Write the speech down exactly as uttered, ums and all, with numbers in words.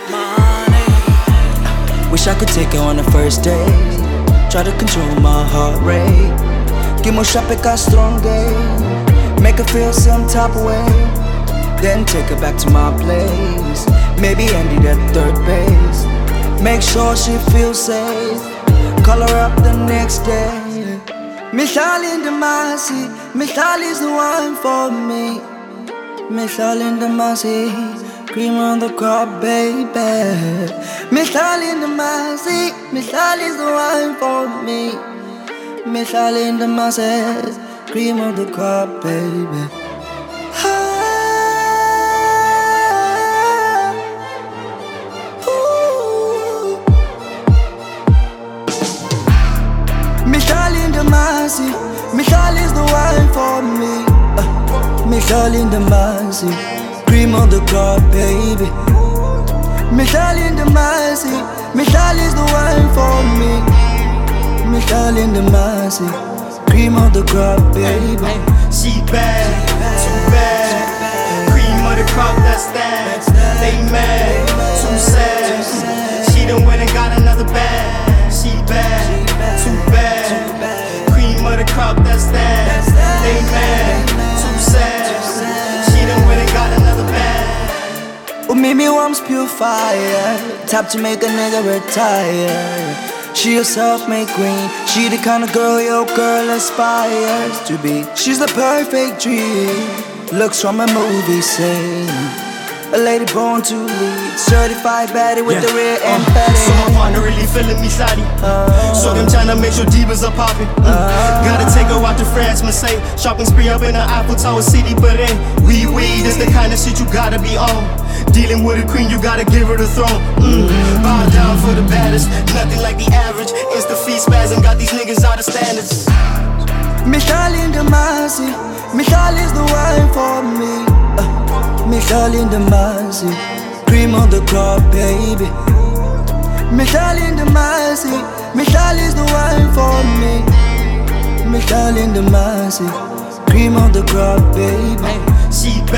Wish I could take her on the first date. Try to control my heart rate. Give more shot, pick a strong game. Make her feel some type of way. Then take her back to my place. Maybe end it at third base. Make sure she feels safe. Call her up the next day. Mihlali Ndamasi, Mihlali's the one for me. Mihlali Ndamasi, cream on the crop, baby. Mihlali Ndamasi, Mihlali's the one for me. Mihlali Ndamasi, cream on the crop, baby. Mihlali Ndamasi, Mihlali's the one for me. uh, Mihlali Ndamasi, cream on the crop, baby. Mihlali Ndamasi, Mihlali's the one for me. Mihlali Ndamasi, cream on the crop, baby. She bad, too bad. Cream of the crop, that's that. They mad, too sad. She done went and got another bag. She bad, too bad. Cream of the crop, that's that. They mad, too sad. She done went and got another bag. Umimi warms pure fire. Tap to make a nigga retire. She a self-made queen. She the kind of girl your girl aspires to be. She's the perfect dream. Looks from a movie scene. A lady born to lead. Certified baddie with Yeah. the rear Uh, end fatty. So my partner really feeling me shawty. So them tryna make sure divas are popping. Mm. Gotta take her out to France, Marseille. Shopping spree up in the Eiffel Tower city. But hey, we weed is the kind of shit you gotta be on. Dealing with a queen, you gotta give her the throne. Mm. Bow down for the baddest. Nothing like the average. Insta feet spasm got these niggas out of standards. Mihlali Ndamasi, Mihlali's the one for me. uh, Mihlali Ndamasi, cream on the crop, baby. Mihlali Ndamasi, Mihlali's the one for me. Mihlali Ndamasi, cream on the crop, baby. She